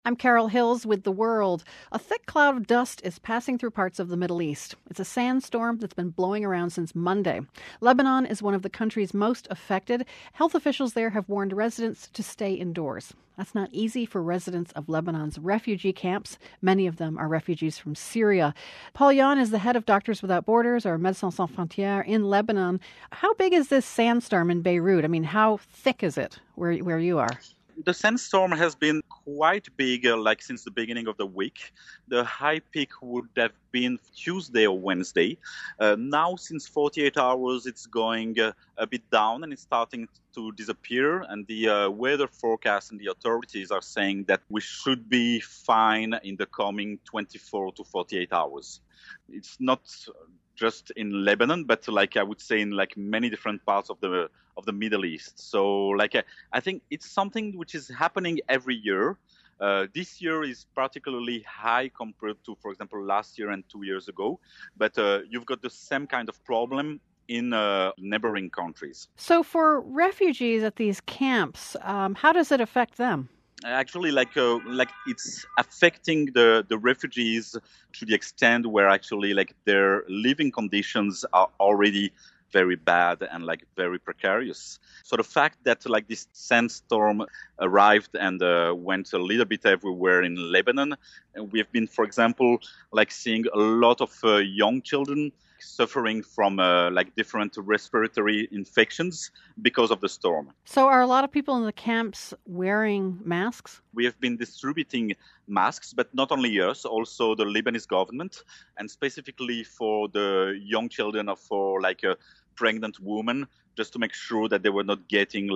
I'm Carol Hills with The World. A thick cloud of dust is passing through parts of the Middle East. It's a sandstorm that's been blowing around since Monday. Lebanon is one of the country's most affected. Health officials there have warned residents to stay indoors. That's not easy for residents of Lebanon's refugee camps. Many of them are refugees from Syria. Paul Yon is the head of Doctors Without Borders, or Médecins Sans Frontières, in Lebanon. How big is this sandstorm in Beirut? I mean, how thick is it where you are? The sandstorm has been quite big, since the beginning of the week. The high peak would have been Tuesday or Wednesday. Now, since 48 hours, it's going a bit down and it's starting to disappear. And the weather forecast and the authorities are saying that we should be fine in the coming 24 to 48 hours. It's not just in Lebanon, but I would say in many different parts of the Middle East. So I think it's something which is happening every year. This year is particularly high compared to, for example, last year and 2 years ago. But you've got the same kind of problem in neighboring countries. So for refugees at these camps, how does it affect them? Actually, it's affecting the refugees to the extent where actually their living conditions are already very bad and very precarious. So the fact that this sandstorm arrived and went a little bit everywhere in Lebanon, and we have been, for example, seeing a lot of young children suffering from different respiratory infections because of the storm. So are a lot of people in the camps wearing masks? We have been distributing masks, but not only us, also the Lebanese government, and specifically for the young children or for pregnant women, just to make sure that they were not getting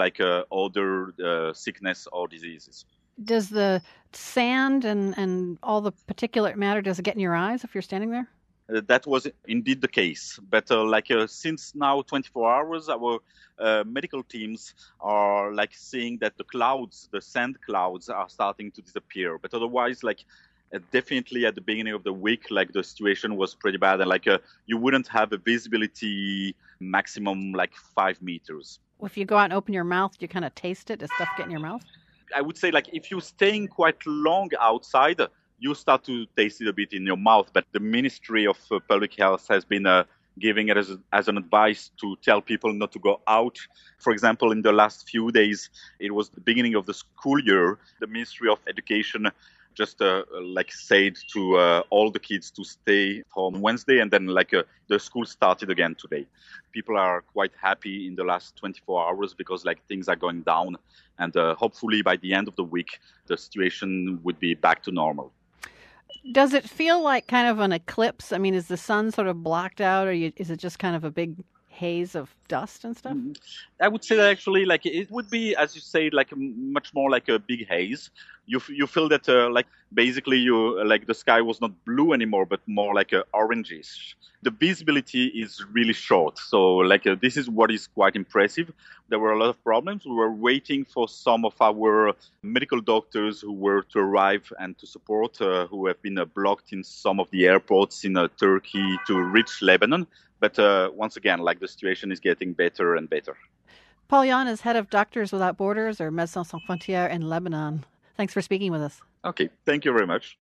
other sickness or diseases. Does the sand and all the particulate matter, does it get in your eyes if you're standing there? That was indeed the case. But since now 24 hours, our medical teams are seeing that the sand clouds are starting to disappear. But otherwise, definitely at the beginning of the week, the situation was pretty bad. And you wouldn't have a visibility maximum 5 meters. If you go out and open your mouth, do you kind of taste it? Does stuff get in your mouth? I would say if you're staying quite long outside, you start to taste it a bit in your mouth. But the Ministry of Public Health has been giving it as an advice to tell people not to go out. For example, in the last few days, it was the beginning of the school year. The Ministry of Education just said to all the kids to stay home Wednesday, and then the school started again today. People are quite happy in the last 24 hours because things are going down, and hopefully by the end of the week, the situation would be back to normal. Does it feel like kind of an eclipse? I mean, is the sun sort of blocked out, or is it just kind of a big haze of dust and stuff? I would say that actually, it would be, as you say, much more like a big haze. You feel that basically the sky was not blue anymore, but more orangish. The visibility is really short, so this is what is quite impressive. There were a lot of problems. We were waiting for some of our medical doctors who were to arrive and to support, who have been blocked in some of the airports in Turkey to reach Lebanon. But once again, the situation is getting better and better. Paul Yon is head of Doctors Without Borders, or Médecins Sans Frontières, in Lebanon. Thanks for speaking with us. Okay, thank you very much.